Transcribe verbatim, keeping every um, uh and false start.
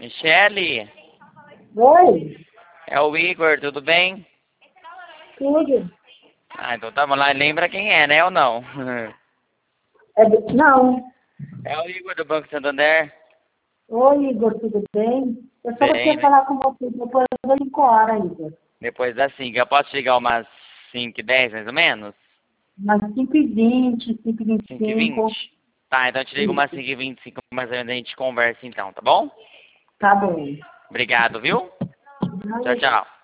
Michele, Oi, é o Igor, tudo bem? tudo. Ah, então tá bom. Lá lembra quem é, né, ou não? É do- Não. É o Igor do Banco Santander. Oi, Igor, tudo bem? Eu só Bem, queria né? falar com você depois das cinco horas, Igor. Depois das cinco. Eu posso chegar umas cinco e dez, mais ou menos? Umas cinco e vinte, cinco e vinte e cinco e cinco. vinte? Tá, então eu te ligo umas cinco e vinte e cinco, mais ou menos, a gente conversa então, tá bom? Tá bom. Obrigado, viu? Tchau, tchau.